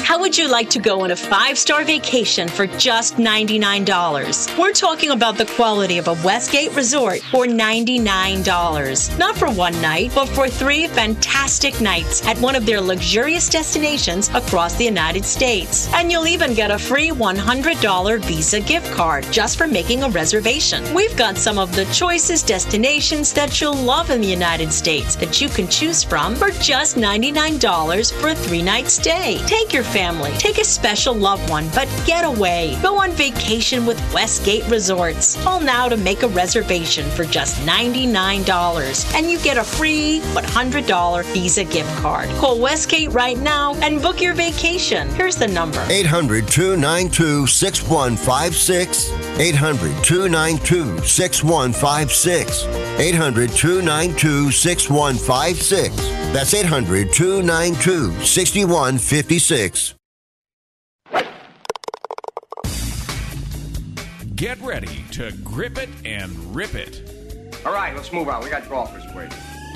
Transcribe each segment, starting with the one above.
How would you like to go on a 5-star vacation for just $99? We're talking about the quality of a Westgate resort for $99. Not for one night, but for 3 fantastic nights at one of their luxurious destinations across the United States. And you'll even get a free $100 Visa gift card just for making a reservation. We've got some of the choicest destinations that you'll love in the United States that you can choose from for just $99 for a 3-night stay. Take your family, take a special loved one, but get away. Go on vacation with Westgate Resorts. Call now to make a reservation for just $99, and you get a free $100 Visa gift card. Call Westgate right now and book your vacation. Here's the number. 800-292-6156. 800-292-6156. 800-292-6156. That's 800-292-6156. Get ready to grip it and rip it. All right, let's move on. We got golfers waiting.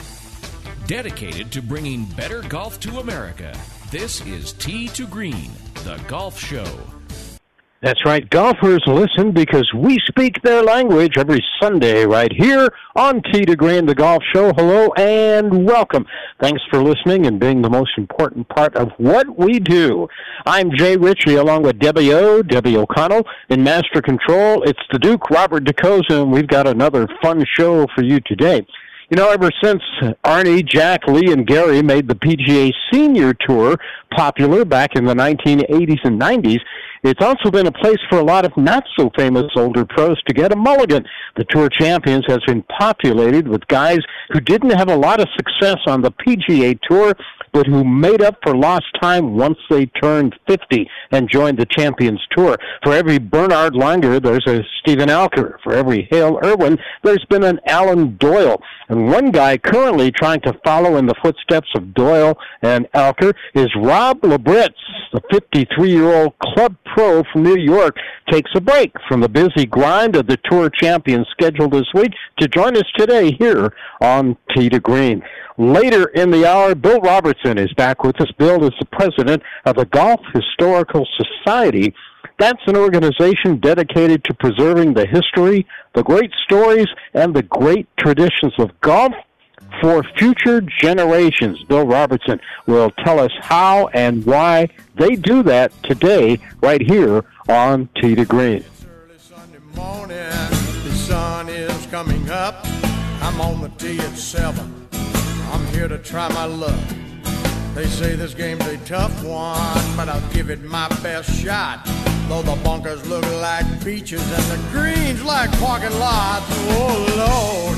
Dedicated to bringing better golf to America, this is Tee to Green, the golf show. That's right. Golfers listen because we speak their language every Sunday right here on Tee to Green, the golf show. Hello and welcome. Thanks for listening and being the most important part of what we do. I'm Jay Ritchie along with Debbie O'Connell. In Master Control, it's the Duke, Robert DeCosa, and we've got another fun show for you today. You know, ever since Arnie, Jack, Lee, and Gary made the PGA Senior Tour popular back in the 1980s and 90s, it's also been a place for a lot of not-so-famous older pros to get a mulligan. The Tour Champions has been populated with guys who didn't have a lot of success on the PGA Tour, but who made up for lost time once they turned 50 and joined the Champions Tour. For every Bernard Langer, there's a Stephen Alker. For every Hale Irwin, there's been an Alan Doyle. And one guy currently trying to follow in the footsteps of Doyle and Alker is Rob Labritz. The 53-year-old club pro from New York takes a break from the busy grind of the Tour Champions schedule this week to join us today here on Tee to Green. Later in the hour, Bill Robertson is back with us. Bill is the president of the Golf Historical Society. That's an organization dedicated to preserving the history, the great stories, and the great traditions of golf for future generations. Bill Robertson will tell us how and why they do that today right here on Tee to Green. It's early Sunday morning, the sun is coming up. I'm on the tee at 7. I'm here to try my luck. They say this game's a tough one, but I'll give it my best shot. Though the bunkers look like beaches and the greens like parking lots. Oh, Lord,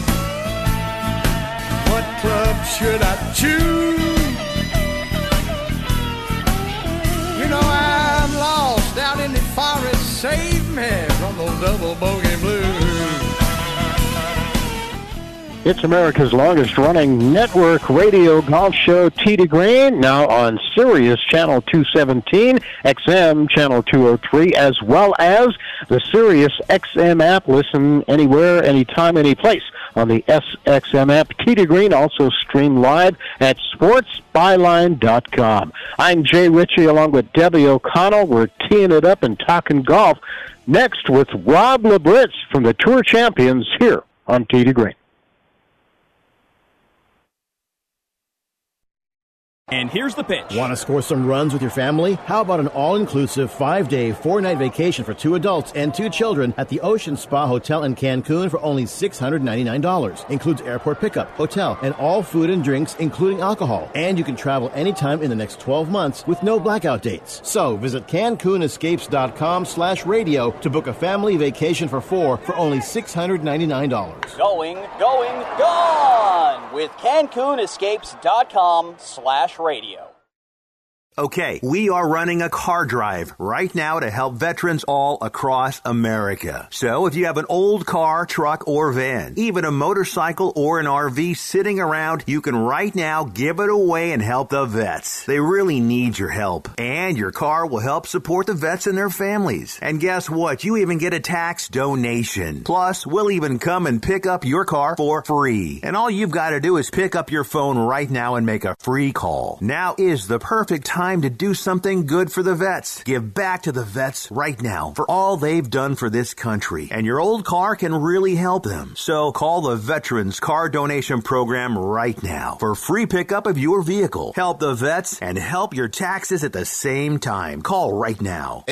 what club should I choose? You know I'm lost out in the forest. Save me from those double bogey blues. It's America's longest-running network radio golf show, Tee to Green, now on Sirius Channel 217, XM Channel 203, as well as the Sirius XM app. Listen anywhere, anytime, anyplace on the SXM app. Tee to Green also streamed live at sportsbyline.com. I'm Jay Ritchie along with Debbie O'Connell. We're teeing it up and talking golf next with Rob Labritz from the Tour Champions here on Tee to Green. And here's the pitch. Want to score some runs with your family? How about an all-inclusive 5-day, 4-night vacation for 2 adults and 2 children at the Ocean Spa Hotel in Cancun for only $699. Includes airport pickup, hotel, and all food and drinks, including alcohol. And you can travel anytime in the next 12 months with no blackout dates. So visit CancunEscapes.com/radio to book a family vacation for 4 for only $699. Going, gone with CancunEscapes.com/radio. Okay, we are running a car drive right now to help veterans all across America. So if you have an old car, truck, or van, even a motorcycle or an RV sitting around, you can right now give it away and help the vets. They really need your help. And your car will help support the vets and their families. And guess what? You even get a tax donation. Plus, we'll even come and pick up your car for free. And all you've got to do is pick up your phone right now and make a free call. Now is the perfect time time to do something good for the vets. Give back to the vets right now for all they've done for this country. And your old car can really help them. So call the Veterans Car Donation Program right now for free pickup of your vehicle. Help the vets and help your taxes at the same time. Call right now.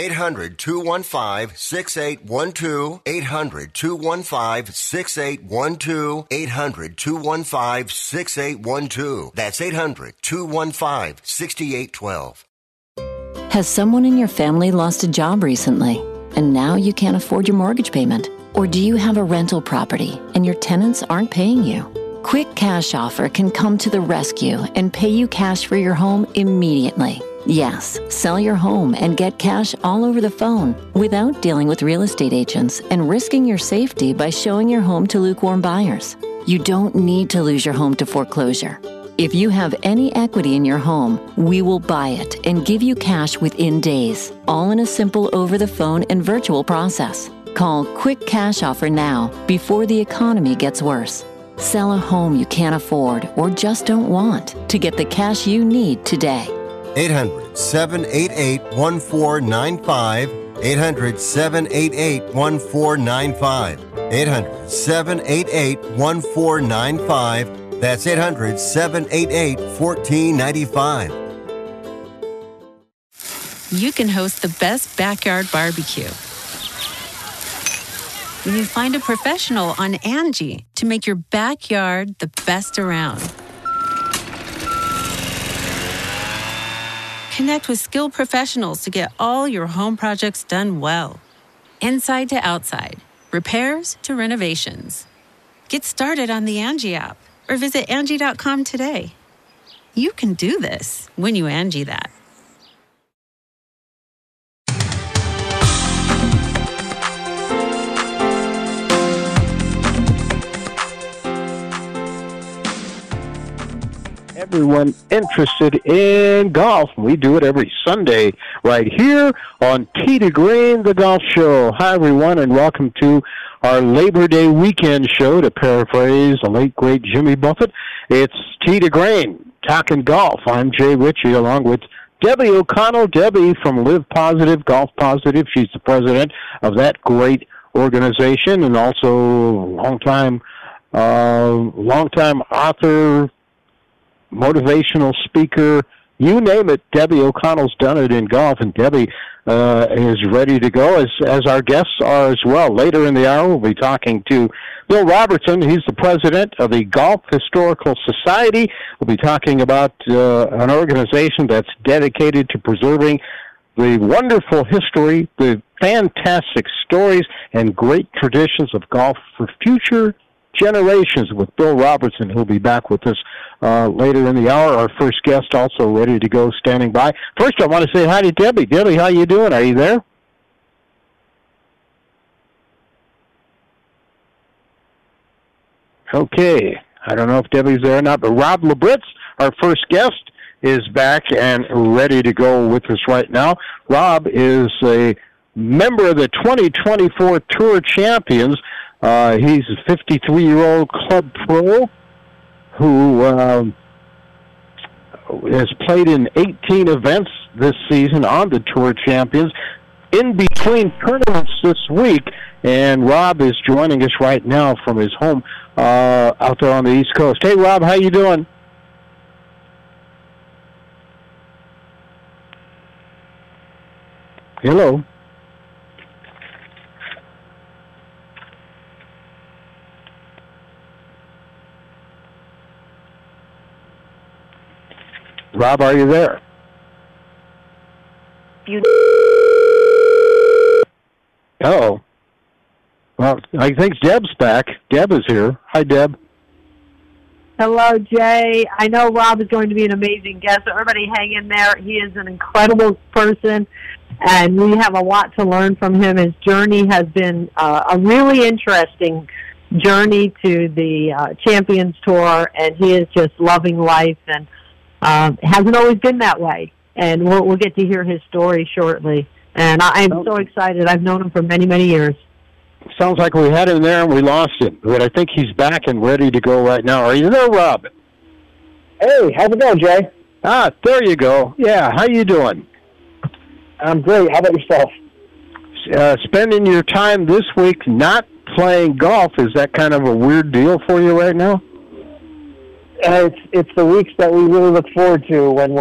800-215-6812. 800-215-6812. 800-215-6812. That's 800-215-6812. Has someone in your family lost a job recently, and now you can't afford your mortgage payment? Or do you have a rental property and your tenants aren't paying you? Quick Cash Offer can come to the rescue and pay you cash for your home immediately. Yes, sell your home and get cash all over the phone without dealing with real estate agents and risking your safety by showing your home to lukewarm buyers. You don't need to lose your home to foreclosure. If you have any equity in your home, we will buy it and give you cash within days, all in a simple over-the-phone and virtual process. Call Quick Cash Offer now before the economy gets worse. Sell a home you can't afford or just don't want to get the cash you need today. 800-788-1495. 800-788-1495. 800-788-1495. That's 800-788-1495. You can host the best backyard barbecue when you find a professional on Angie to make your backyard the best around. Connect with skilled professionals to get all your home projects done well. Inside to outside, repairs to renovations. Get started on the Angie app or visit Angie.com today. You can do this when you Angie that. Everyone interested in golf. We do it every Sunday right here on Tee to Green, the golf show. Hi, everyone, and welcome to our Labor Day weekend show. To paraphrase the late, great Jimmy Buffett, it's Tee to Green, talking golf. I'm Jay Ritchie, along with Debbie O'Connell. Debbie from Live Positive, Golf Positive. She's the president of that great organization, and also longtime author, motivational speaker, you name it. Debbie O'Connell's done it in golf, and Debbie is ready to go, as our guests are as well. Later in the hour, we'll be talking to Bill Robertson. He's the president of the Golf Historical Society. We'll be talking about an organization that's dedicated to preserving the wonderful history, the fantastic stories, and great traditions of golf for future generations with Bill Robertson, who'll be back with us later in the hour. Our first guest also ready to go, standing by. First, I want to say hi to Debbie. Debbie, how you doing? Are you there? Okay. I don't know if Debbie's there or not, but Rob Labritz, our first guest, is back and ready to go with us right now. Rob is a member of the 2024 Tour Champions. He's a 53-year-old club pro who has played in 18 events this season on the Tour Champions, in between tournaments this week. And Rob is joining us right now from his home out there on the East Coast. Hey, Rob, how you doing? Hello. Rob, are you there? Oh. Well, I think Deb's back. Deb is here. Hi, Deb. Hello, Jay. I know Rob is going to be an amazing guest, so everybody hang in there. He is an incredible person, and we have a lot to learn from him. His journey has been a really interesting journey to the Champions Tour, and he is just loving life, and hasn't always been that way. And we'll get to hear his story shortly. And I'm so excited. I've known him for many, many years. Sounds like we had him there and we lost him, but I think he's back and ready to go right now. Are you there, Rob? Hey, how's it going, Jay? There you go. Yeah, how you doing? I'm great. How about yourself? Spending your time this week not playing golf, is that kind of a weird deal for you right now? It's the weeks that we really look forward to when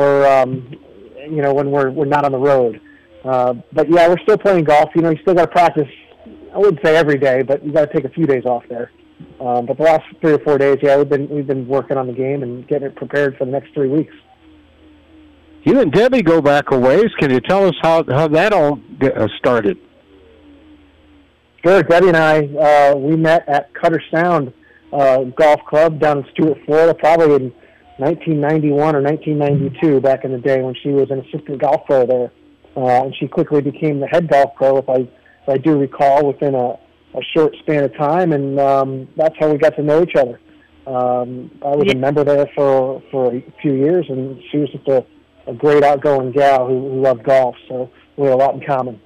we're not on the road. But yeah, we're still playing golf. You still got to practice. I wouldn't say every day, but you got to take a few days off there. But the last 3 or 4 days, yeah, we've been working on the game and getting it prepared for the next 3 weeks. You and Debbie go back a ways. Can you tell us how that all started? Sure. Debbie and I, we met at Cutter Sound Golf Club down in Stuart, Florida, probably in 1991 or 1992, back in the day when she was an assistant golf pro there. And she quickly became the head golf pro, if I do recall, within a short span of time, and that's how we got to know each other. I was a member there for a few years, and she was just a great outgoing gal who loved golf, so we had a lot in common.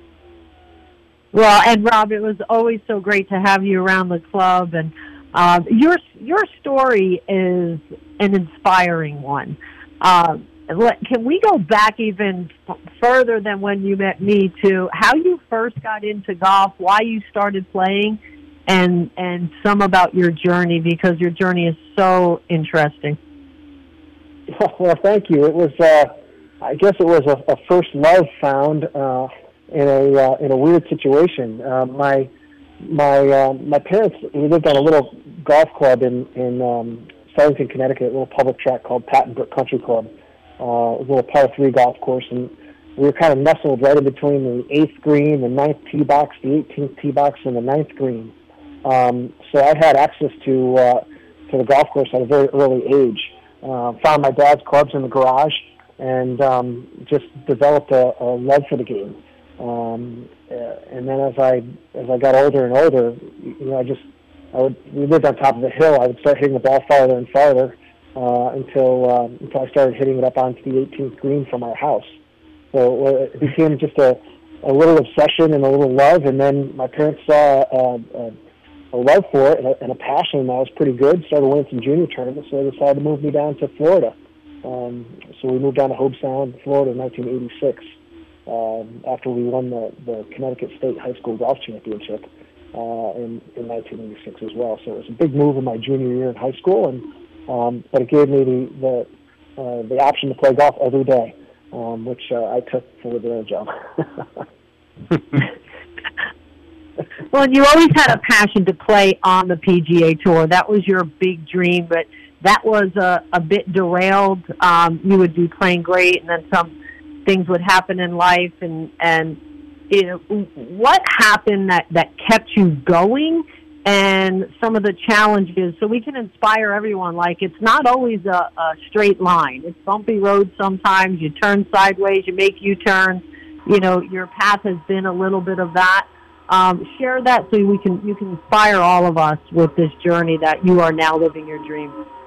Well, and Rob, it was always so great to have you around the club, and your story is an inspiring one. Can we go back even further than when you met me to how you first got into golf, why you started playing, and some about your journey, because your journey is so interesting. Well, thank you. It was, I guess, it was a first love found in a weird situation. My parents, we lived on a little golf club in Southington, Connecticut, a little public track called Patton Brook Country Club. A little par 3 golf course, and we were kind of nestled right in between the 8th green, the 9th tee box, the 18th tee box, and the 9th green. So I had access to the golf course at a very early age. Found my dad's clubs in the garage, and just developed a love for the game. And then as I got older and older, we lived on top of a hill. I would start hitting the ball farther and farther until I started hitting it up onto the 18th green from our house. So it became just a little obsession and a little love, and then my parents saw a love for it and a passion, and I was pretty good. Started winning some junior tournaments, so they decided to move me down to Florida. So we moved down to Hobe Sound, Florida in 1986 after we won the Connecticut State High School Golf Championship in 1986 as well. So it was a big move in my junior year in high school, and but it gave me the option to play golf every day, which I took for the job. Well, you always had a passion to play on the PGA Tour. That was your big dream, but that was a bit derailed. You would be playing great, and then some things would happen in life. And you know, what happened that kept you going, and some of the challenges, so we can inspire everyone. Like, it's not always a straight line. It's bumpy roads sometimes. You turn sideways, you make U-turns. You know, your path has been a little bit of that. Share that so you can inspire all of us with this journey that you are now living your dream.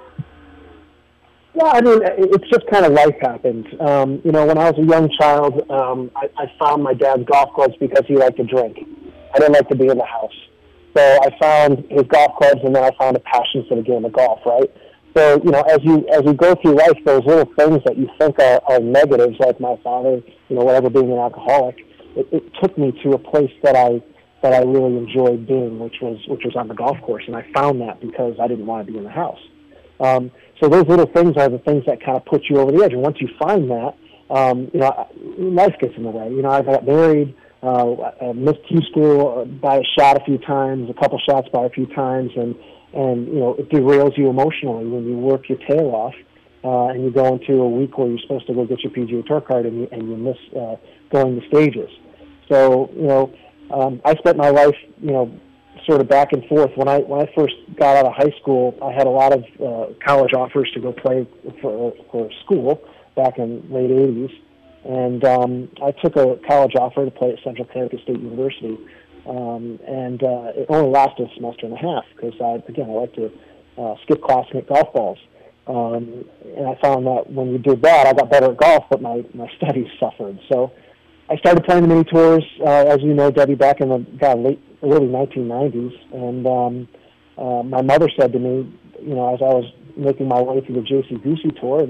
Yeah, I mean, it's just kind of life happened. You know, when I was a young child, I found my dad's golf clubs because he liked to drink. I didn't like to be in the house. So I found his golf clubs, and then I found a passion for the game of golf, right? So, you know, as you go through life, those little things that you think are negatives, like my father, you know, whatever, being an alcoholic, it took me to a place that I really enjoyed being, which was on the golf course, and I found that because I didn't want to be in the house. So those little things are the things that kind of put you over the edge, and once you find that, you know, life gets in the way. You know, I got married, I missed Q school by a shot a few times, a couple shots by a few times, and you know, it derails you emotionally when you work your tail off, and you go into a week where you're supposed to go get your PGA Tour card, and you miss going to stages. So, you know, I spent my life, you know, sort of back and forth. When I first got out of high school, I had a lot of college offers to go play for school back in late 80s. And I took a college offer to play at Central Connecticut State University. And it only lasted a semester and a half because, I like to skip class and hit golf balls. And I found that when you did that, I got better at golf, but my studies suffered. So I started playing the mini tours, as you know, Debbie, back in the early 1990s. And my mother said to me, you know, as I was making my way through the J.C. Goosey Tour, and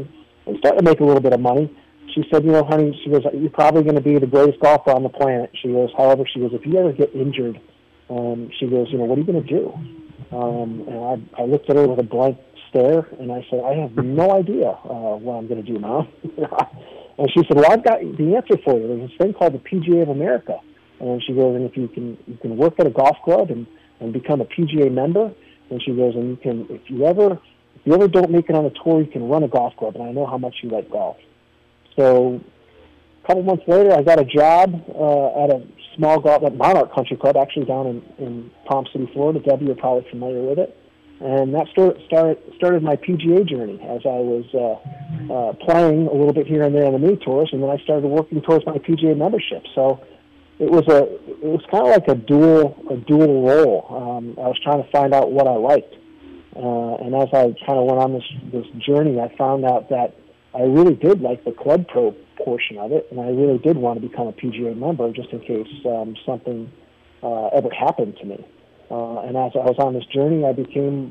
and started to make a little bit of money. She said, honey, she goes, you're probably going to be the greatest golfer on the planet. She goes, however, she goes, if you ever get injured, she goes, what are you going to do? And I looked at her with a blank stare, and I said, I have no idea what I'm going to do, Mom. And she said, well, I've got the answer for you. There's this thing called the PGA of America. And she goes, and if you can work at a golf club and become a PGA member, and she goes, and if you ever don't make it on a tour, you can run a golf club, and I know how much you like golf. So a couple months later, I got a job at a small golf at Monarch Country Club, actually down in Palm City, Florida. Debbie, you're probably familiar with it. And that started my PGA journey as I was playing a little bit here and there on the mini tours, and then I started working towards my PGA membership. So it was kind of like a dual role. I was trying to find out what I liked, and as I kind of went on this journey, I found out that I really did like the Club Pro portion of it, and I really did want to become a PGA member just in case something ever happened to me. And as I was on this journey, I became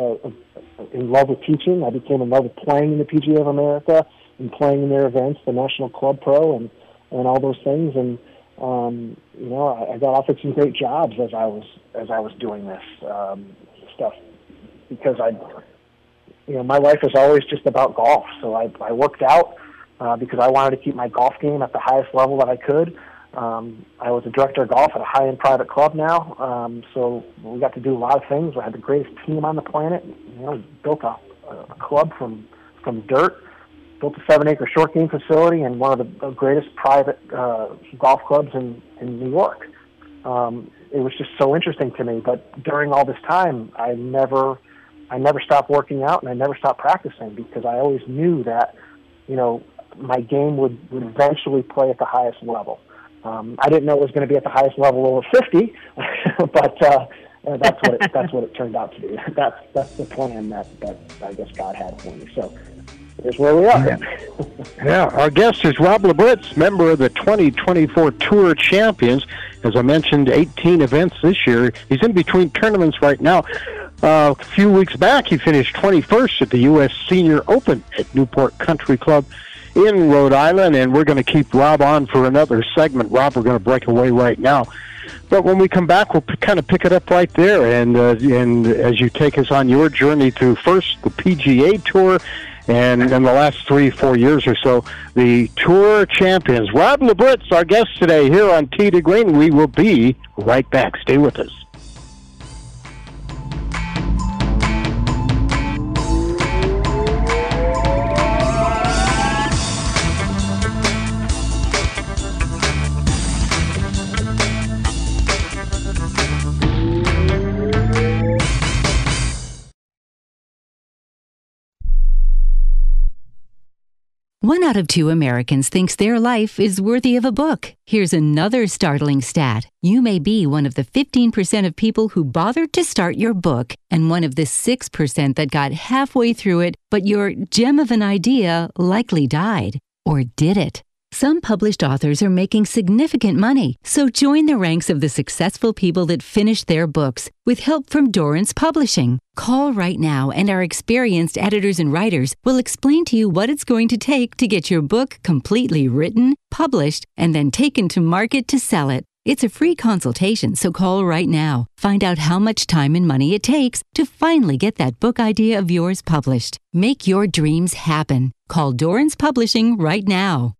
in love with teaching. I became in love with playing in the PGA of America and playing in their events, the National Club Pro, and all those things. And I got offered some great jobs as I was doing this stuff because my life was always just about golf. So I worked out because I wanted to keep my golf game at the highest level that I could. I was a director of golf at a high-end private club now, so we got to do a lot of things. I had the greatest team on the planet. Built a club from dirt, built a 7-acre short game facility, and one of the greatest private golf clubs in New York. It was just so interesting to me. But during all this time, I never stopped working out, and I never stopped practicing because I always knew that my game would eventually play at the highest level. I didn't know it was going to be at the highest level over 50, but that's what it turned out to be. That's the plan that I guess God had for me. So here's where we are. Yeah, our guest is Rob Labritz, member of the 2024 Tour Champions. As I mentioned, 18 events this year. He's in between tournaments right now. A few weeks back, he finished 21st at the U.S. Senior Open at Newport Country Club in Rhode Island, and we're going to keep Rob on for another segment. Rob, we're going to break away right now. But when we come back, we'll kind of pick it up right there, and as you take us on your journey through first the PGA Tour, and in the last 3-4 years or so, the Tour Champions. Rob Labritz, our guest today here on Tee to Green. We will be right back. Stay with us. One out of 2 Americans thinks their life is worthy of a book. Here's another startling stat. You may be one of the 15% of people who bothered to start your book and one of the 6% that got halfway through it, but your gem of an idea likely died. Or did it? Some published authors are making significant money, so join the ranks of the successful people that finished their books with help from Dorrance Publishing. Call right now and our experienced editors and writers will explain to you what it's going to take to get your book completely written, published, and then taken to market to sell it. It's a free consultation, so call right now. Find out how much time and money it takes to finally get that book idea of yours published. Make your dreams happen. Call Dorrance Publishing right now.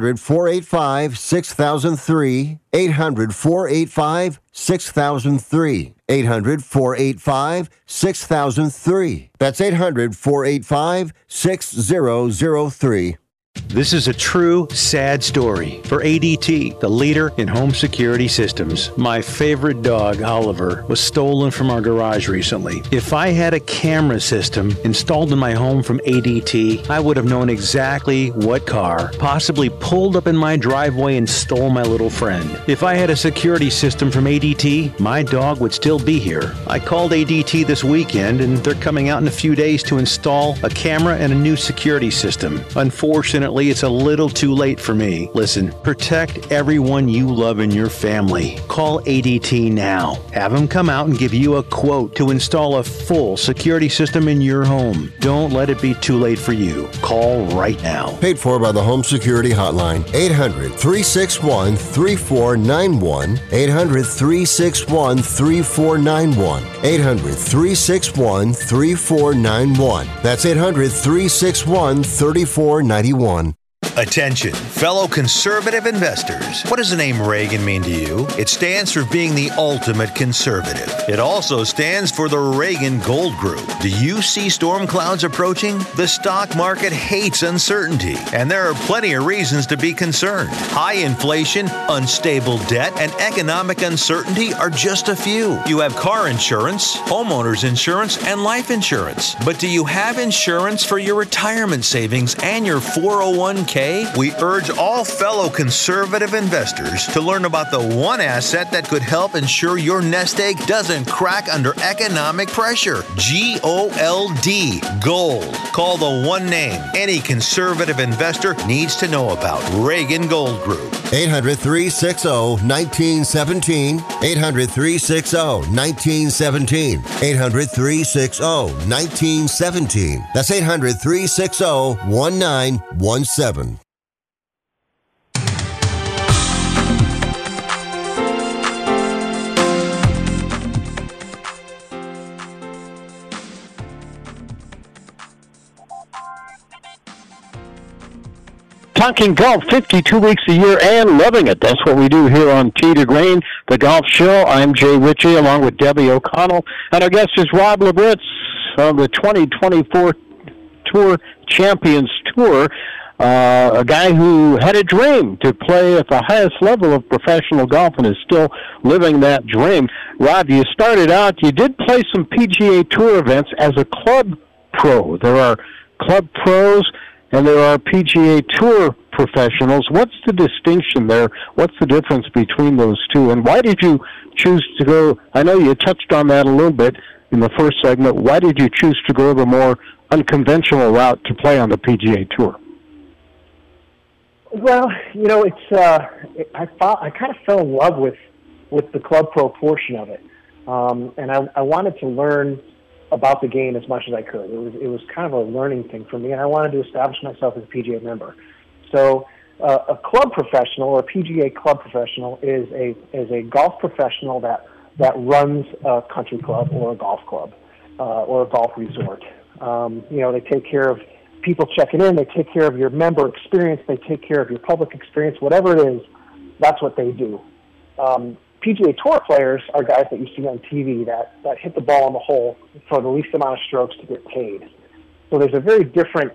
800-485-6003. 800-485-6003. 800-485-6003. That's 800-485-6003. This is a true, sad story for ADT, the leader in home security systems. My favorite dog, Oliver, was stolen from our garage recently. If I had a camera system installed in my home from ADT, I would have known exactly what car possibly pulled up in my driveway and stole my little friend. If I had a security system from ADT, my dog would still be here. I called ADT this weekend, and they're coming out in a few days to install a camera and a new security system. Unfortunately, Unfortunately, it's a little too late for me. Listen, protect everyone you love in your family. Call ADT now. Have them come out and give you a quote to install a full security system in your home. Don't let it be too late for you. Call right now. Paid for by the Home Security Hotline. 800-361-3491. 800-361-3491. 800-361-3491. That's 800-361-3491. Attention, fellow conservative investors. What does the name Reagan mean to you? It stands for being the ultimate conservative. It also stands for the Reagan Gold Group. Do you see storm clouds approaching? The stock market hates uncertainty, and there are plenty of reasons to be concerned. High inflation, unstable debt, and economic uncertainty are just a few. You have car insurance, homeowners insurance, and life insurance. But do you have insurance for your retirement savings and your 401k? We urge all fellow conservative investors to learn about the one asset that could help ensure your nest egg doesn't crack under economic pressure. GOLD. Gold. Call the one name any conservative investor needs to know about. Reagan Gold Group. 800-360-1917. 800-360-1917. 800-360-1917. That's 800-360-1917. Talking golf 52 weeks a year and loving it. That's what we do here on Tee to Green, the golf show. I'm Jay Ritchie along with Debbie O'Connell. And our guest is Rob Labritz of the 2024 Tour Champions Tour, a guy who had a dream to play at the highest level of professional golf and is still living that dream. Rob, you started out, you did play some PGA Tour events as a club pro. There are club pros and there are PGA Tour professionals. What's the distinction there? What's the difference between those two? And why did you choose to go, I know you touched on that a little bit in the first segment, why did you choose to go the more unconventional route to play on the PGA Tour? Well, it's I kind of fell in love with the club pro portion of it, and I wanted to learn about the game as much as I could. It was kind of a learning thing for me, and I wanted to establish myself as a PGA member. So a club professional or a PGA club professional is a golf professional that runs a country club or a golf club or a golf resort. They take care of people checking in, they take care of your member experience, they take care of your public experience, whatever it is, that's what they do. PGA Tour players are guys that you see on TV that hit the ball in the hole for the least amount of strokes to get paid. So there's a very different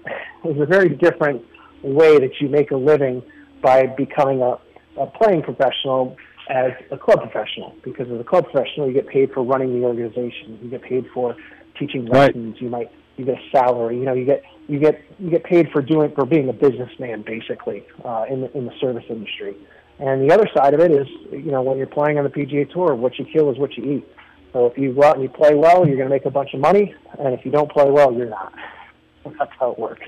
way that you make a living by becoming a playing professional as a club professional. Because as a club professional, you get paid for running the organization, you get paid for teaching lessons, you get a salary, you get paid for being a businessman basically in the service industry. And the other side of it is, when you're playing on the PGA Tour, what you kill is what you eat. So if you go out and you play well, you're going to make a bunch of money, and if you don't play well, you're not. That's how it works.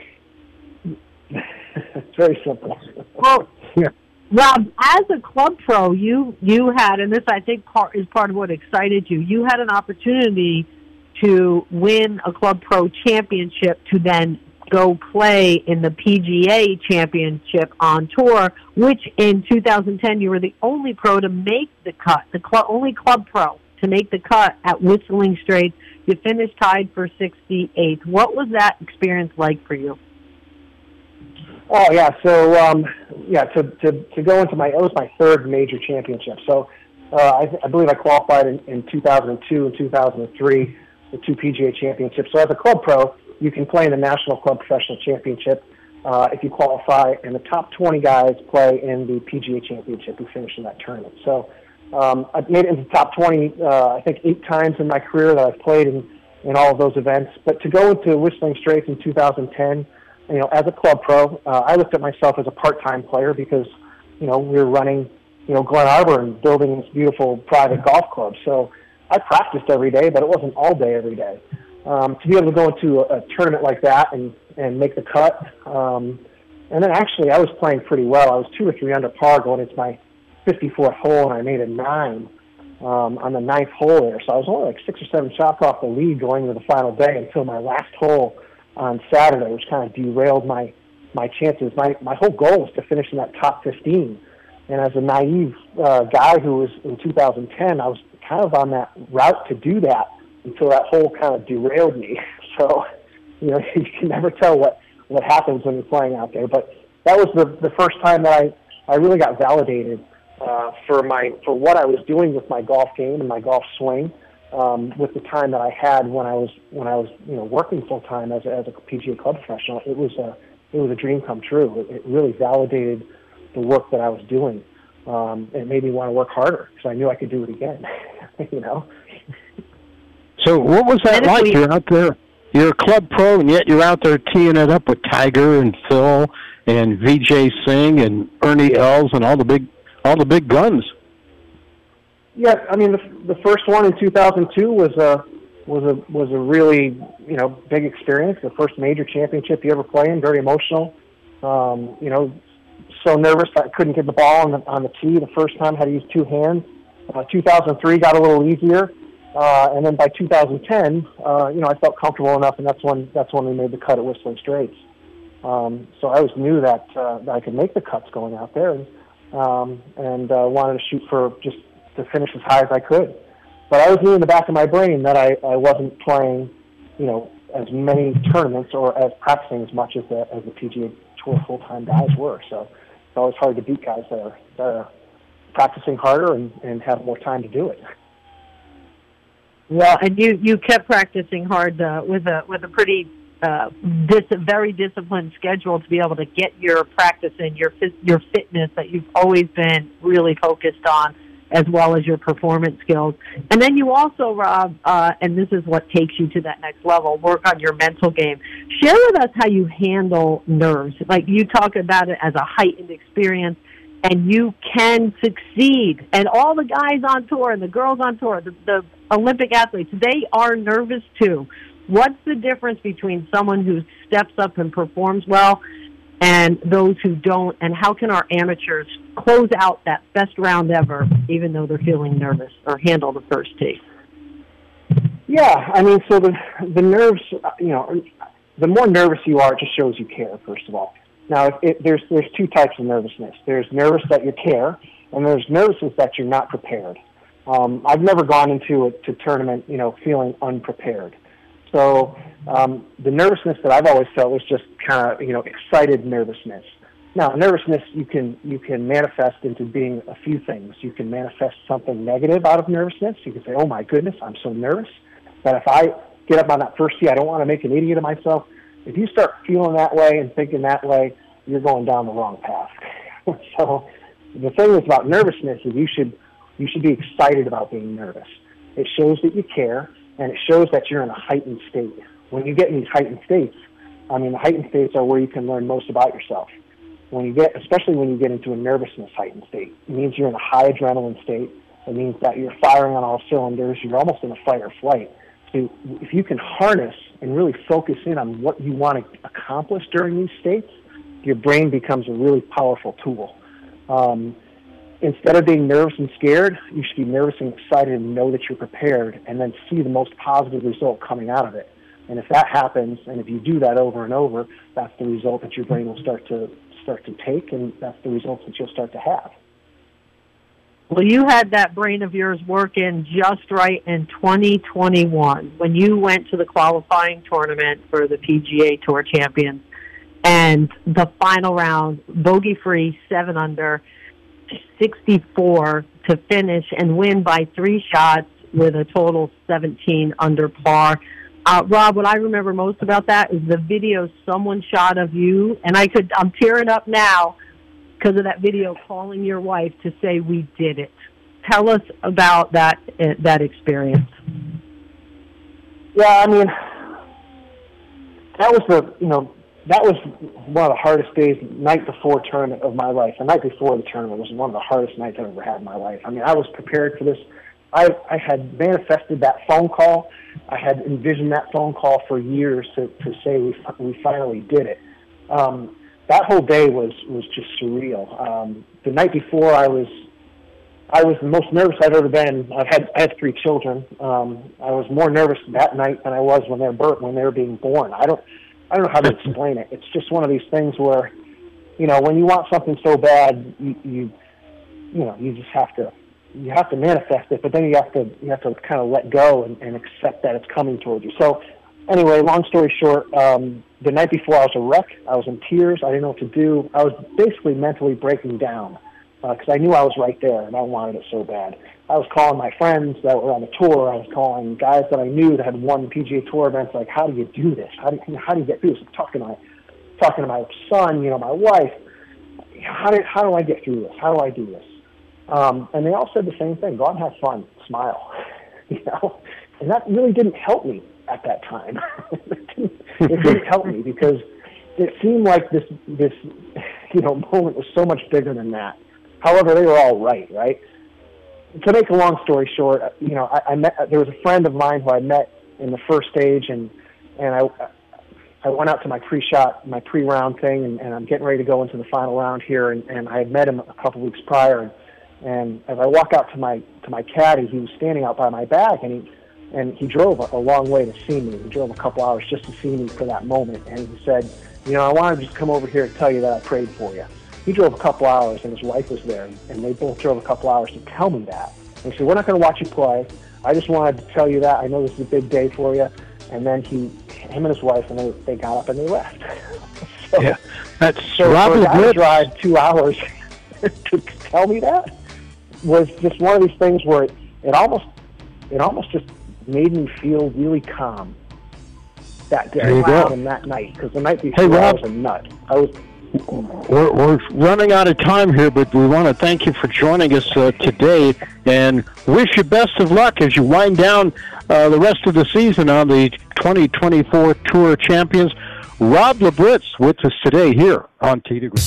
It's very simple. Well, yeah. Rob, as a club pro, you had, and this I think is part of what excited you, you had an opportunity to win a club pro championship to then go play in the PGA Championship on tour, which in 2010 you were the only pro to make the cut, only club pro to make the cut at Whistling Straits. You finished tied for 68th. What was that experience like for you? Oh yeah, so to go into it was my third major championship. So I believe I qualified in 2002 and 2003, the two PGA championships. So as a club pro, you can play in the National Club Professional Championship if you qualify, and the top 20 guys play in the PGA Championship who finish in that tournament. So I've made it into the top 20, I think 8 times in my career that I've played in all of those events. But to go into Whistling Straits in 2010, as a club pro, I looked at myself as a part-time player because, we were running, Glen Arbor and building this beautiful private golf club. So I practiced every day, but it wasn't all day every day. To be able to go into a tournament like that and make the cut, And then actually I was playing pretty well. I was 2 or 3 under par going into my 54th hole, and I made a 9 on the 9th hole there. So I was only like 6 or 7 shots off the lead going into the final day until my last hole on Saturday, which kind of derailed my chances. My whole goal was to finish in that top 15. And as a naive guy who was in 2010, I was kind of on that route to do that until that hole kind of derailed me. So, you know, you can never tell what happens when you're playing out there. But that was the first time that I really got validated for what I was doing with my golf game and my golf swing, with the time that I had when I was working full time as a PGA club professional. It was a dream come true. It really validated the work that I was doing. It made me want to work harder because I knew I could do it again. You know. So what was that like? You're out there. You're a club pro, and yet you're out there teeing it up with Tiger and Phil and Vijay Singh and Ernie Els and all the big guns. Yeah, I mean the first one in 2002 was a really big experience. The first major championship you ever play in. Very emotional. So nervous that I couldn't get the ball on the tee the first time. Had to use 2 hands. 2003 got a little easier, and then by 2010, I felt comfortable enough, and that's when we made the cut at Whistling Straits. So I always knew that I could make the cuts going out there, and wanted to shoot for just to finish as high as I could. But I always knew in the back of my brain that I wasn't playing, as many tournaments or as practicing as much as the PGA Tour full-time guys were. So it's always hard to beat guys that are practicing harder and have more time to do it. Well, and you kept practicing hard with a pretty very disciplined schedule to be able to get your practice in, your fitness that you've always been really focused on, as well as your performance skills. And then you also, Rob, and this is what takes you to that next level, work on your mental game. Share with us how you handle nerves. Like, you talk about it as a heightened experience, and you can succeed. And all the guys on tour and the girls on tour, the Olympic athletes, they are nervous too. What's the difference between someone who steps up and performs well and those who don't, and how can our amateurs close out that best round ever, even though they're feeling nervous, or handle the first tee? Yeah, I mean, so the nerves, the more nervous you are, it just shows you care, first of all. Now, there's 2 types of nervousness. There's nervous that you care, and there's nervousness that you're not prepared. I've never gone into a tournament, feeling unprepared. So the nervousness that I've always felt was just kind of, excited nervousness. Now, nervousness you can manifest into being a few things. You can manifest something negative out of nervousness. You can say, oh my goodness, I'm so nervous that if I get up on that first tee, I don't want to make an idiot of myself. If you start feeling that way and thinking that way, you're going down the wrong path. So the thing is about nervousness is you should be excited about being nervous. It shows that you care, and it shows that you're in a heightened state. When you get in these heightened states, the heightened states are where you can learn most about yourself. Especially when you get into a nervousness heightened state, it means you're in a high adrenaline state. It means that you're firing on all cylinders. You're almost in a fight or flight. So if you can harness and really focus in on what you want to accomplish during these states, your brain becomes a really powerful tool. Instead of being nervous and scared, you should be nervous and excited and know that you're prepared, and then see the most positive result coming out of it. And if that happens, and if you do that over and over, that's the result that your brain will start to take, and that's the results that you'll start to have. Well, you had that brain of yours working just right in 2021 when you went to the qualifying tournament for the PGA Tour Champions, and the final round, bogey-free, 7 under, 64 to finish and win by 3 shots with a total 17 under par. Rob, what I remember most about that is the video someone shot of you, and I'm tearing up now because of that video, calling your wife to say we did it. Tell us about that experience. Yeah, that was one of the hardest days, night before tournament of my life. The night before the tournament was one of the hardest nights I've ever had in my life. I was prepared for this. I had manifested that phone call. I had envisioned that phone call for years to say we finally did it. that whole day was just surreal. The night before, I was the most nervous I've ever been. I had 3 children. I was more nervous that night than I was when they were being born. I don't know how to explain it. It's just one of these things where, when you want something so bad, you just have to manifest it, but then you have to kind of let go and accept that it's coming towards you. So anyway, long story short, the night before I was a wreck. I was in tears. I didn't know what to do. I was basically mentally breaking down because I knew I was right there and I wanted it so bad. I was calling my friends that were on the tour. I was calling guys that I knew that had won PGA Tour events. Like, how do you do this? How do you get through this? I'm talking to my son, my wife. How do I get through this? How do I do this? And they all said the same thing: go out and have fun, smile, And that really didn't help me at that time. It didn't help me because it seemed like this moment was so much bigger than that. However, they were all right. To make a long story short, I met. There was a friend of mine who I met in the first stage, and I went out to my pre-round thing, and I'm getting ready to go into the final round here, and I had met him a couple weeks prior, and as I walk out to my caddy, he was standing out by my bag, and he drove a long way to see me. He drove a couple hours just to see me for that moment, and he said, I wanted to just come over here and tell you that I prayed for you. He drove a couple hours, and his wife was there, and they both drove a couple hours to tell me that. And he said, we're not going to watch you play. I just wanted to tell you that. I know this is a big day for you. And then him and his wife, and they got up and they left. That's so for a guy to drive 2 hours to tell me that was just one of these things where it almost just made me feel really calm that day and that night, because the night before I was a nut. We're running out of time here, but we want to thank you for joining us today and wish you best of luck as you wind down the rest of the season on the 2024 Tour Champions. Rob Labritz with us today here on Tee to Green.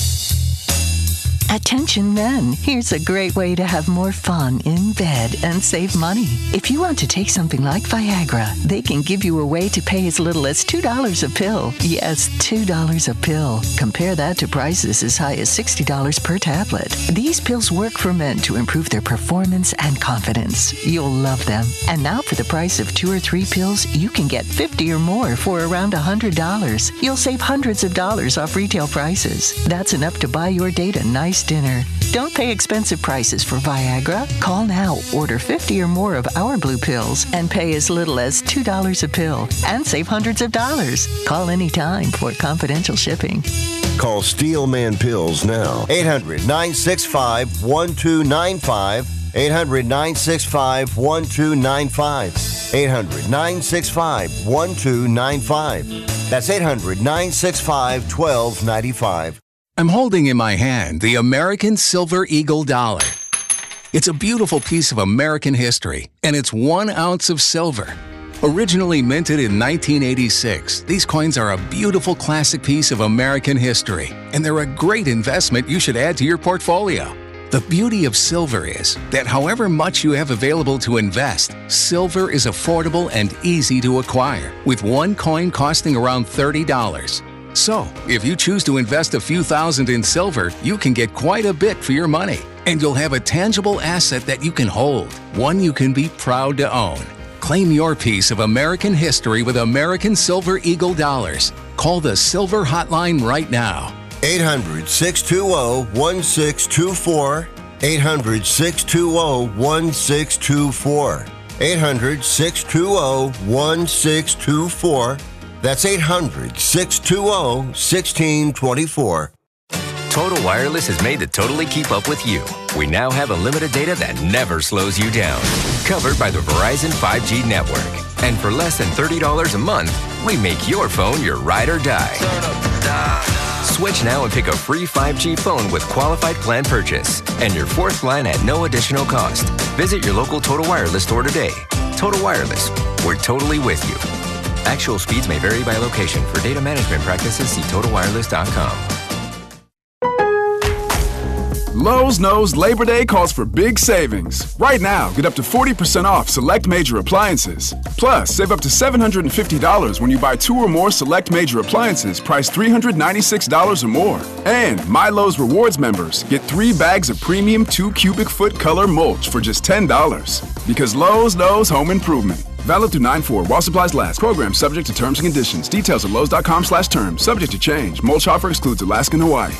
Attention men, here's a great way to have more fun in bed and save money. If you want to take something like Viagra, they can give you a way to pay as little as $2 a pill. Yes, $2 a pill. Compare that to prices as high as $60 per tablet. These pills work for men to improve their performance and confidence. You'll love them. And now for the price of 2 or 3 pills, you can get 50 or more for around $100. You'll save hundreds of dollars off retail prices. That's enough to buy your date a nice dinner. Don't pay expensive prices for Viagra. Call now, order 50 or more of our blue pills, and pay as little as $2 a pill and save hundreds of dollars. Call anytime for confidential shipping. Call Steelman Pills now. 800-965-1295. 800-965-1295. 800-965-1295. That's 800-965-1295. I'm holding in my hand the American Silver Eagle dollar. It's a beautiful piece of American history, and it's 1 ounce of silver. Originally minted in 1986, these coins are a beautiful classic piece of American history, and they're a great investment you should add to your portfolio. The beauty of silver is that however much you have available to invest, silver is affordable and easy to acquire, with one coin costing around $30. So, if you choose to invest a few thousand in silver, you can get quite a bit for your money, and you'll have a tangible asset that you can hold, one you can be proud to own. Claim your piece of American history with American Silver Eagle dollars. Call the Silver Hotline right now. 800-620-1624. 800-620-1624. 800-620-1624. That's 800-620-1624. Total Wireless is made to totally keep up with you. We now have unlimited data that never slows you down. Covered by the Verizon 5G network. And for less than $30 a month, we make your phone your ride or die. Switch now and pick a free 5G phone with qualified plan purchase. And your 4th line at no additional cost. Visit your local Total Wireless store today. Total Wireless. We're totally with you. Actual speeds may vary by location. For data management practices, see TotalWireless.com. Lowe's knows Labor Day calls for big savings. Right now, get up to 40% off select major appliances. Plus, save up to $750 when you buy 2 or more select major appliances priced $396 or more. And My Lowe's Rewards members get 3 bags of premium 2 cubic foot color mulch for just $10. Because Lowe's knows home improvement. Valid through 9/4 while supplies last. Program subject to terms and conditions. Details at Lowe's.com/terms. Subject to change. Mulch offer excludes Alaska and Hawaii.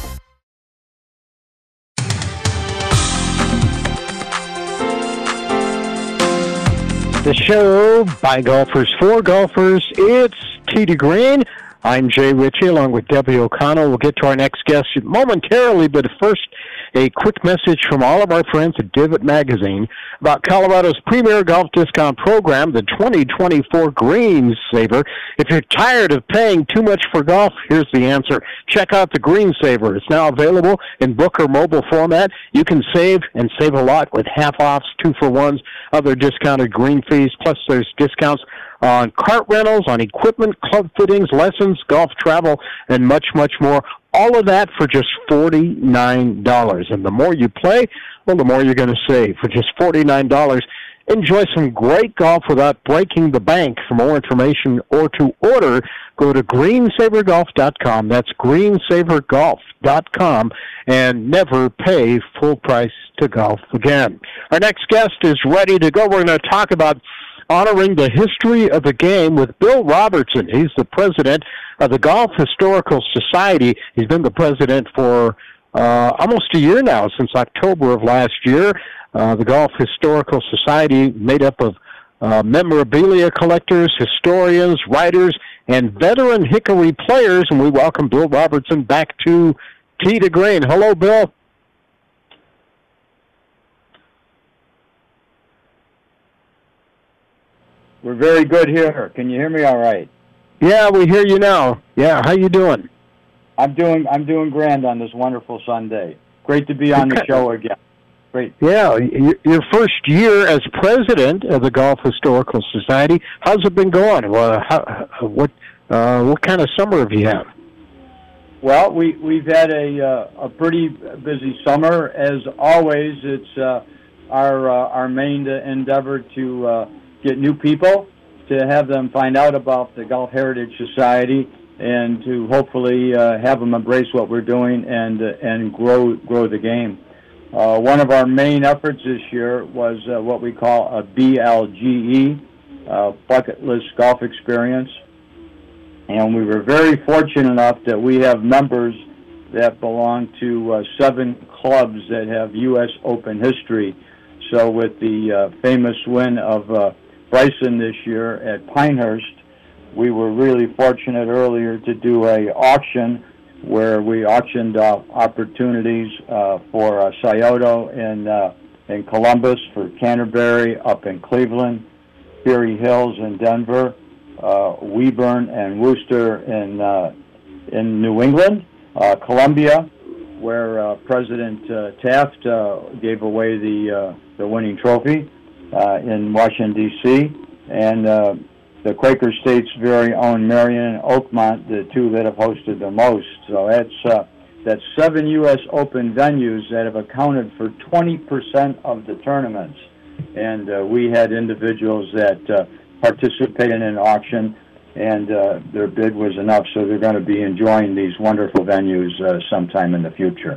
The show by golfers for golfers. It's Tee to Green. I'm Jay Ritchie along with Debbie O'Connell. We'll get to our next guest momentarily, but first, a quick message from all of our friends at Divot Magazine about Colorado's premier golf discount program, the 2024 Green Saver. If you're tired of paying too much for golf, here's the answer. Check out the Green Saver. It's now available in book or mobile format. You can save and save a lot with half-offs, 2-for-1s, other discounted green fees, plus there's discounts on cart rentals, on equipment, club fittings, lessons, golf travel, and much, much more. All of that for just $49. And the more you play, well, the more you're going to save. For just $49, enjoy some great golf without breaking the bank. For more information or to order, go to greensavergolf.com. That's greensavergolf.com. And never pay full price to golf again. Our next guest is ready to go. We're going to talk about honoring the history of the game with Bill Robertson. He's the president of the Golf Historical Society. He's been the president for almost a year now, since October of last year. The Golf Historical Society, made up of memorabilia collectors, historians, writers, and veteran Hickory players. And we welcome Bill Robertson back to Tee to Green. Hello, Bill. We're very good here. Can you hear me all right? Yeah, we hear you now. Yeah, how you doing? I'm doing grand on this wonderful Sunday. Great to be on the show again. Great. Yeah, your first year as president of the Golf Historical Society. How's it been going? Well, what kind of summer have you had? Well, we've had a pretty busy summer. As always, it's our main endeavor to get new people, to have them find out about the Golf Heritage Society, and to hopefully have them embrace what we're doing and grow the game. One of our main efforts this year was what we call a BLGE, Bucket List Golf Experience. And we were very fortunate enough that we have members that belong to 7 clubs that have U.S. Open history. So with the famous win of Bryson this year at Pinehurst, we were really fortunate earlier to do a auction where we auctioned off opportunities for Scioto in Columbus, for Canterbury up in Cleveland, Fury Hills in Denver, Weeburn and Worcester in New England, Columbia, where President Taft gave away the winning trophy, in Washington, D.C., and the Quaker State's very own Marion and Oakmont, the 2 that have hosted the most. So that's 7 U.S. Open venues that have accounted for 20% of the tournaments. And we had individuals that participated in an auction, and their bid was enough, so they're going to be enjoying these wonderful venues sometime in the future.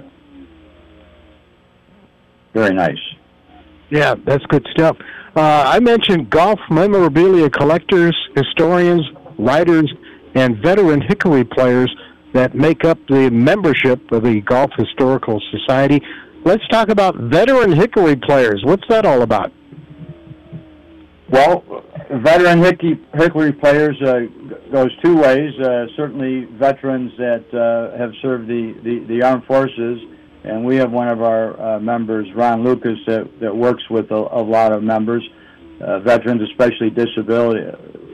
Very nice. Yeah, that's good stuff. I mentioned golf memorabilia collectors, historians, writers, and veteran Hickory players that make up the membership of the Golf Historical Society. Let's talk about veteran Hickory players. What's that all about? Well, veteran Hickory players goes 2 ways. Certainly veterans that have served the armed forces. And we have one of our members, Ron Lucas, that works with a lot of members, veterans, especially disability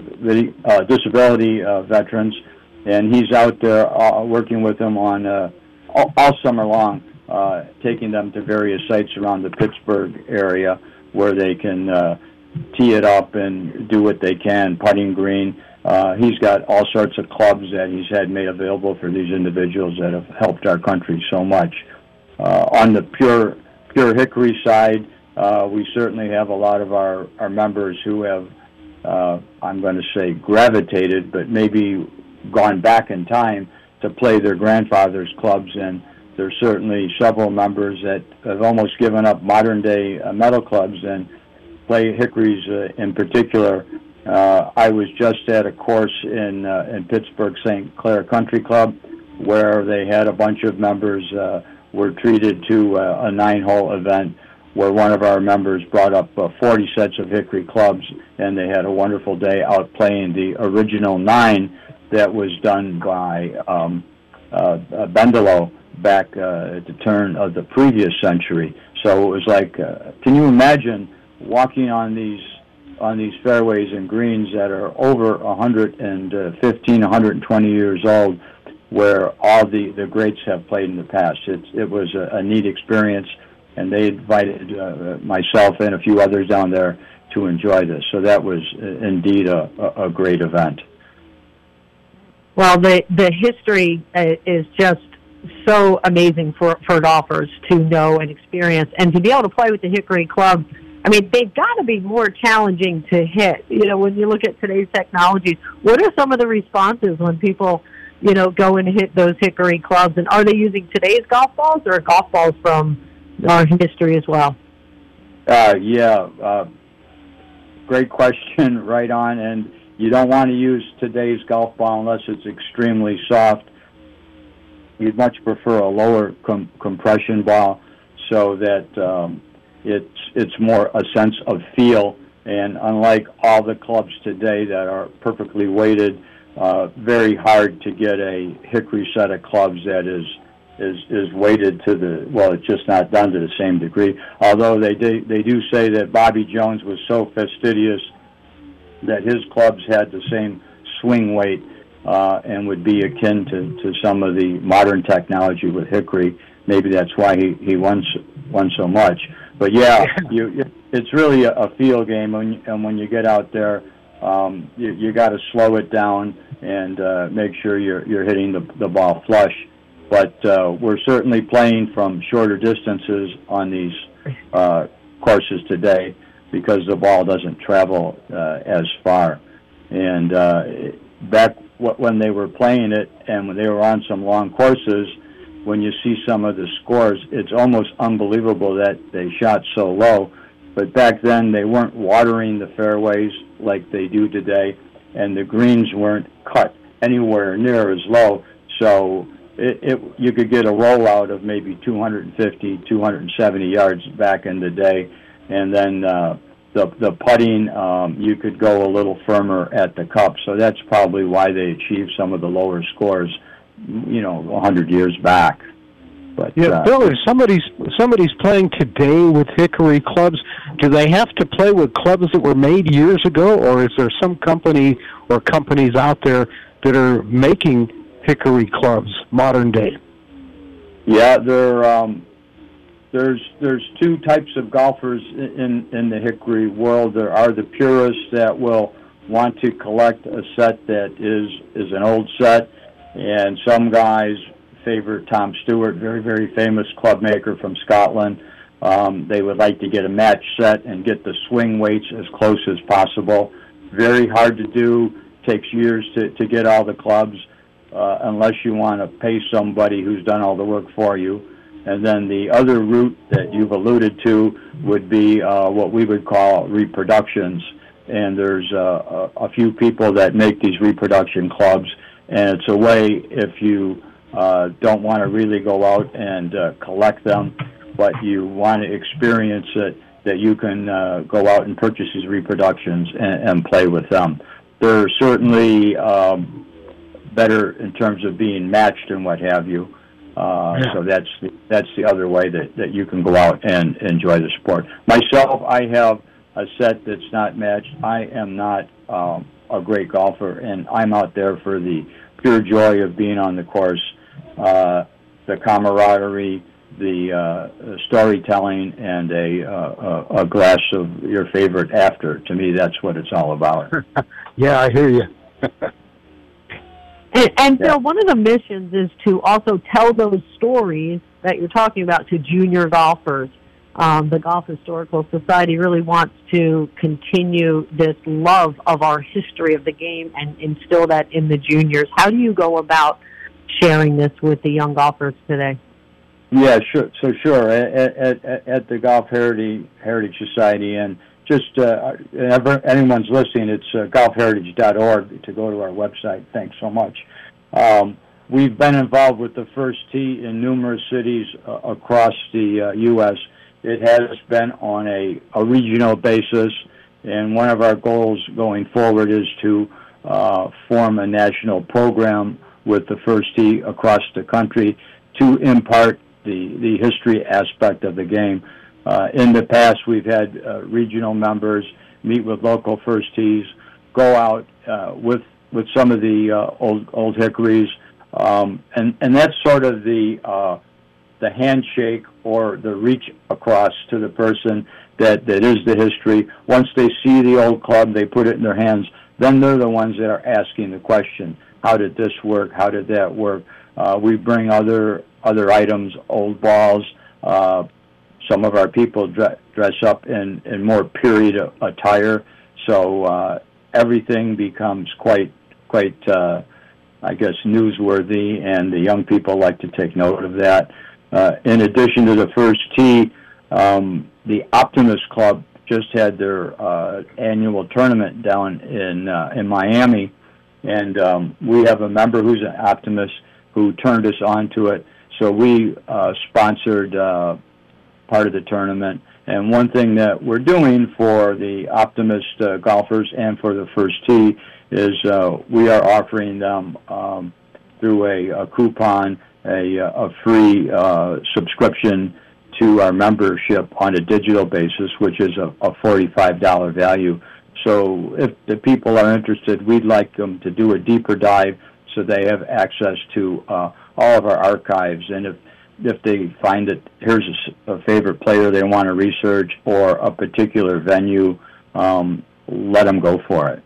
veterans, and he's out there working with them on all summer long, taking them to various sites around the Pittsburgh area where they can tee it up and do what they can, putting green. He's got all sorts of clubs that he's had made available for these individuals that have helped our country so much. On the pure hickory side, we certainly have a lot of our members who have, I'm going to say, gravitated, but maybe gone back in time to play their grandfather's clubs, and there's certainly several members that have almost given up modern-day metal clubs and play hickories in particular. I was just at a course in Pittsburgh St. Clair Country Club where they had a bunch of members were treated to a 9-hole event where one of our members brought up 40 sets of hickory clubs, and they had a wonderful day out playing the original 9 that was done by Bendelow back at the turn of the previous century. So it was like, can you imagine walking on these fairways and greens that are over 115, 120 years old, where all the greats have played in the past. It was a neat experience, and they invited myself and a few others down there to enjoy this. So that was indeed a great event. Well, the history is just so amazing for golfers to know and experience, and to be able to play with the hickory club. I mean, they've got to be more challenging to hit. You know, when you look at today's technologies, what are some of the responses when people, you know, go and hit those hickory clubs? And are they using today's golf balls or golf balls from our history as well? Great question, right on. And you don't want to use today's golf ball unless it's extremely soft. You'd much prefer a lower compression ball so that it's more a sense of feel. And unlike all the clubs today that are perfectly weighted, very hard to get a hickory set of clubs that is weighted to it's just not done to the same degree. Although they do say that Bobby Jones was so fastidious that his clubs had the same swing weight and would be akin to some of the modern technology with hickory. Maybe that's why he won so much. But yeah, it's really a feel game, and when you get out there, you got to slow it down and make sure you're hitting the ball flush. But we're certainly playing from shorter distances on these courses today because the ball doesn't travel as far. And back when they were playing it and when they were on some long courses, when you see some of the scores, it's almost unbelievable that they shot so low. But back then, they weren't watering the fairways like they do today, and the greens weren't cut anywhere near as low. So you could get a rollout of maybe 250, 270 yards back in the day, and then the putting, you could go a little firmer at the cup. So that's probably why they achieved some of the lower scores, 100 years back. But Bill, if somebody's playing today with hickory clubs, do they have to play with clubs that were made years ago, or is there some company or companies out there that are making hickory clubs modern day? Yeah, there's two types of golfers in the hickory world. There are the purists that will want to collect a set that is an old set, and some guys favor Tom Stewart, very, very famous club maker from Scotland. They would like to get a match set and get the swing weights as close as possible. Very hard to do, takes years to get all the clubs, unless you want to pay somebody who's done all the work for you. And then the other route that you've alluded to would be what we would call reproductions. And there's a few people that make these reproduction clubs, and it's a way, if you don't want to really go out and collect them, but you want to experience it, that you can go out and purchase these reproductions and play with them. They're certainly better in terms of being matched and what have you. So that's the other way that you can go out and enjoy the sport. Myself, I have a set that's not matched. I am not a great golfer, and I'm out there for the pure joy of being on the course, the camaraderie, the storytelling, and a glass of your favorite after. To me, that's what it's all about. Yeah, I hear you. And Bill, one of the missions is to also tell those stories that you're talking about to junior golfers. The Golf Historical Society really wants to continue this love of our history of the game and instill that in the juniors. How do you go about sharing this with the young golfers today? Yeah, sure. So sure, at the Golf Heritage Society, and just anyone's listening, it's golfheritage.org to go to our website. Thanks so much. We've been involved with the First Tee in numerous cities across the U.S. It has been on a regional basis, and one of our goals going forward is to form a national program with the First Tee across the country to impart the history aspect of the game. In the past, we've had regional members meet with local First Tees, go out with some of the old hickories, and that's sort of the handshake or the reach across to the person that is the history. Once they see the old club, they put it in their hands, then they're the ones that are asking the question, how did this work, how did that work? We bring other items, old balls. Some of our people dress up in more period attire, so everything becomes quite I guess, newsworthy, and the young people like to take note of that. In addition to the First Tee, the Optimist Club just had their annual tournament down in Miami, and we have a member who's an optimist who turned us on to it. So we sponsored part of the tournament. And one thing that we're doing for the Optimist golfers and for the First Tee is we are offering them through a coupon a free subscription to our membership on a digital basis, which is a $45 value. So if the people are interested, we'd like them to do a deeper dive so they have access to all of our archives. And if they find that here's a favorite player they want to research or a particular venue, let them go for it.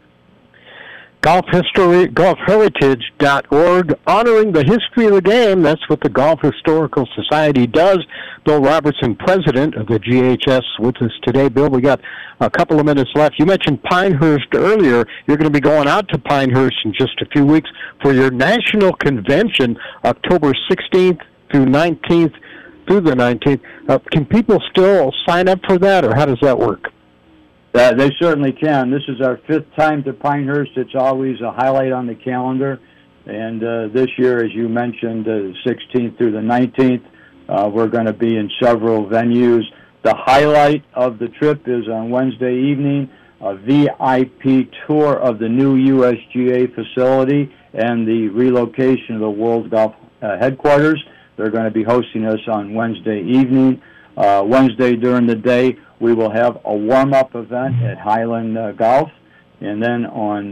GolfHeritage.org, honoring the history of the game. That's what the Golf Historical Society does. Bill Robertson, president of the GHS, with us today. Bill, we got a couple of minutes left. You mentioned Pinehurst earlier. You're going to be going out to Pinehurst in just a few weeks for your national convention, October 16th through 19th, through the 19th. Can people still sign up for that, or how does that work? They certainly can. This is our fifth time to Pinehurst. It's always a highlight on the calendar. And this year, as you mentioned, the 16th through the 19th, we're going to be in several venues. The highlight of the trip is on Wednesday evening, a VIP tour of the new USGA facility and the relocation of the World Golf headquarters. They're going to be hosting us on Wednesday evening. Wednesday during the day, we will have a warm-up event at Highland Golf. And then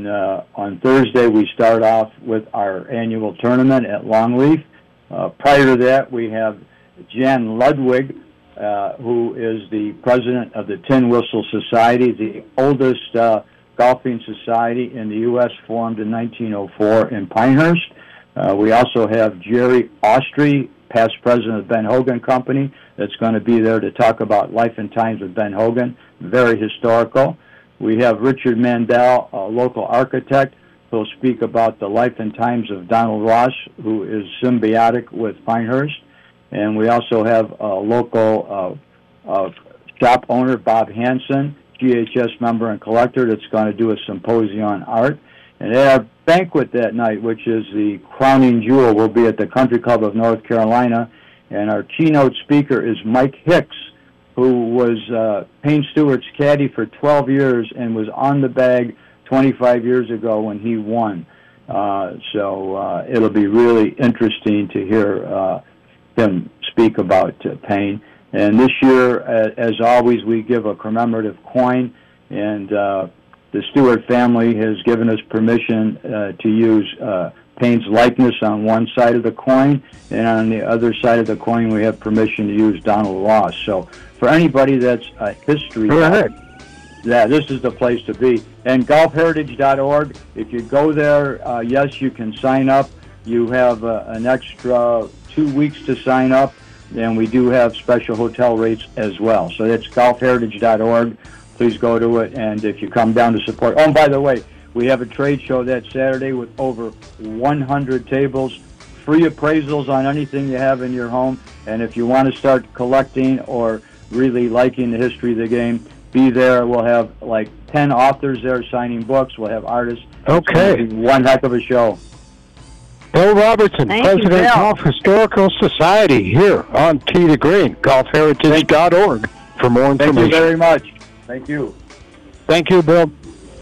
on Thursday, we start off with our annual tournament at Longleaf. Prior to that, we have Jan Ludwig, who is the president of the Tin Whistle Society, the oldest golfing society in the U.S., formed in 1904 in Pinehurst. We also have Jerry Austri, past president of Ben Hogan Company, that's going to be there to talk about life and times of Ben Hogan, very historical. We have Richard Mandel, a local architect, who'll speak about the life and times of Donald Ross, who is symbiotic with Pinehurst. And we also have a local shop owner, Bob Hansen, GHS member and collector, that's going to do a symposium on art. And at our banquet that night, which is the crowning jewel, will be at the Country Club of North Carolina. And our keynote speaker is Mike Hicks, who was Payne Stewart's caddy for 12 years and was on the bag 25 years ago when he won. So it'll be really interesting to hear him speak about Payne. And this year, as always, we give a commemorative coin, and the Stewart family has given us permission to use Payne's likeness on one side of the coin, and on the other side of the coin we have permission to use Donald Ross. So for anybody that's a history buff, yeah, this is the place to be. And golfheritage.org, if you go there, yes, you can sign up. You have an extra 2 weeks to sign up. and we do have special hotel rates as well. So that's golfheritage.org. Please go to it, and if you come down to support. Oh, and by the way, we have a trade show that Saturday with over 100 tables, free appraisals on anything you have in your home, and if you want to start collecting or really liking the history of the game, be there. We'll have like 10 authors there signing books. We'll have artists. Okay. It's one heck of a show. Bill Robertson, Thank President you, Bill. Golf Historical Society, here on Tee to Green, golfheritage.org for more information. Thank you very much. Thank you. Thank you, Bill.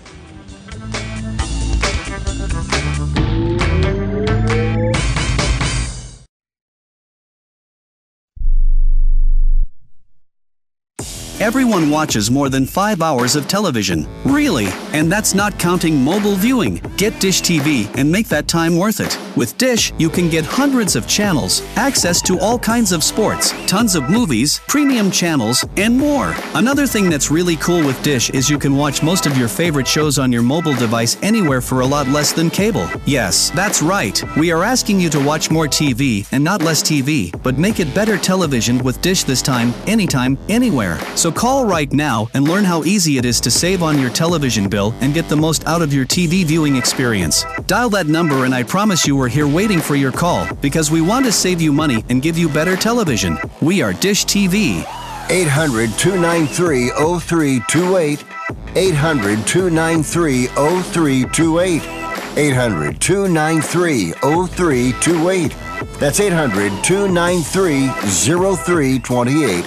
Everyone watches more than 5 hours of television. Really? And that's not counting mobile viewing. Get Dish TV and make that time worth it. With Dish, you can get hundreds of channels, access to all kinds of sports, tons of movies, premium channels, and more. Another thing that's really cool with Dish is you can watch most of your favorite shows on your mobile device anywhere for a lot less than cable. Yes, that's right. We are asking you to watch more TV and not less TV, but make it better television with Dish this time, anytime, anywhere. So call right now and learn how easy it is to save on your television bill and get the most out of your TV viewing experience. Dial that number and I promise you we're here waiting for your call because we want to save you money and give you better television. We are Dish TV. 800-293-0328. 800-293-0328. 800-293-0328. That's 800-293-0328.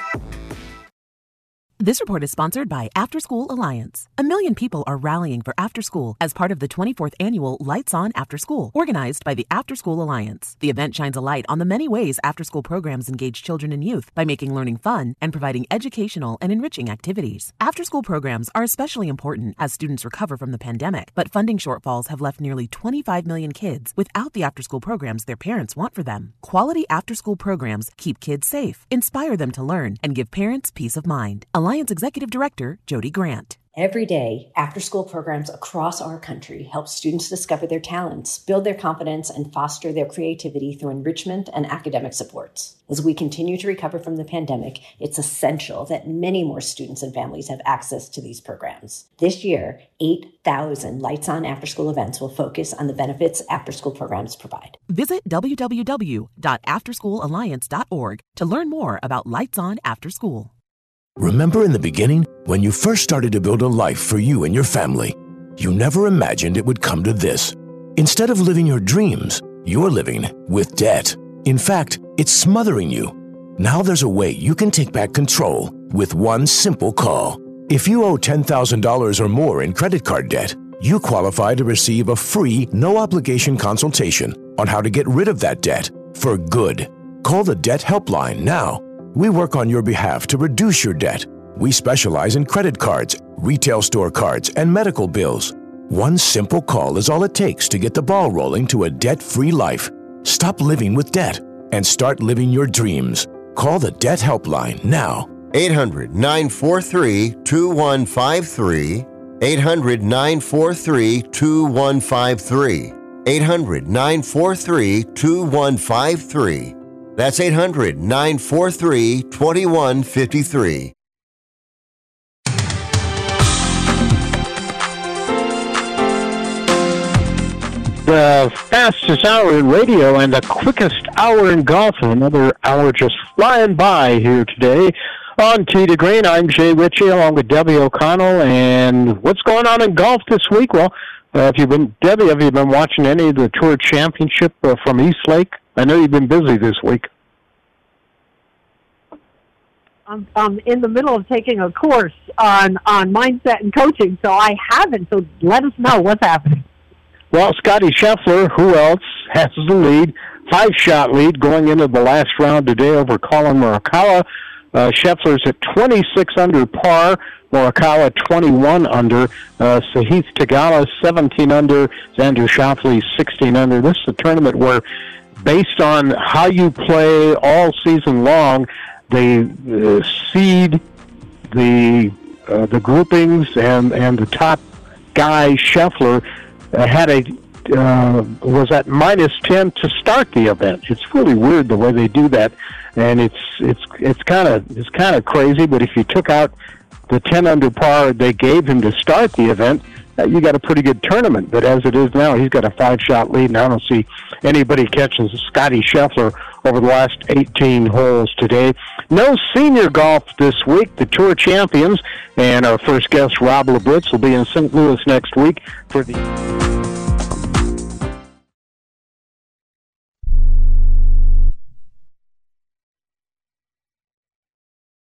This report is sponsored by After School Alliance. 1 million people are rallying for after school as part of the 24th annual Lights On After School, organized by the After School Alliance. The event shines a light on the many ways after-school programs engage children and youth by making learning fun and providing educational and enriching activities. After-school programs are especially important as students recover from the pandemic, but funding shortfalls have left nearly 25 million kids without the after-school programs their parents want for them. Quality after-school programs keep kids safe, inspire them to learn, and give parents peace of mind. Alliance Executive Director Jody Grant. Every day, after-school programs across our country help students discover their talents, build their confidence, and foster their creativity through enrichment and academic supports. As we continue to recover from the pandemic, it's essential that many more students and families have access to these programs. This year, 8,000 Lights On after-school events will focus on the benefits after-school programs provide. Visit www.afterschoolalliance.org to learn more about Lights On After School. Remember in the beginning, when you first started to build a life for you and your family, you never imagined it would come to this. Instead of living your dreams, you're living with debt. In fact, it's smothering you. Now there's a way you can take back control with one simple call. If you owe $10,000 or more in credit card debt, you qualify to receive a free, no-obligation consultation on how to get rid of that debt for good. Call the Debt Helpline now. We work on your behalf to reduce your debt. We specialize in credit cards, retail store cards, and medical bills. One simple call is all it takes to get the ball rolling to a debt-free life. Stop living with debt and start living your dreams. Call the Debt Helpline now. 800-943-2153. 800-943-2153. 800-943-2153. That's 800-943-2153. The fastest hour in radio and the quickest hour in golf. Another hour just flying by here today on Tee to Green. I'm Jay Ritchie along with Debbie O'Connell. And what's going on in golf this week? Well, Debbie, have you been watching any of the Tour Championship from East Lake? I know you've been busy this week. I'm in the middle of taking a course on mindset and coaching, so I haven't. So let us know what's happening. Well, Scotty Scheffler, who else, has the lead, 5-shot lead going into the last round today over Colin Morikawa. Scheffler's at 26 under par, Morikawa 21 under, Sahith Theegala 17 under, Xander Schauffele 16 under. This is a tournament where, based on how you play all season long, they seed the groupings and the top guy, Scheffler, had a was at -10 to start the event. It's really weird the way they do that, and it's kind of crazy. But if you took out the 10 under par they gave him to start the event, you got a pretty good tournament. But as it is now, he's got a 5-shot lead, and I don't see anybody catching Scotty Scheffler over the last 18 holes today. No senior golf this week. The Tour champions and our first guest, Rob Labritz, will be in St. Louis next week for the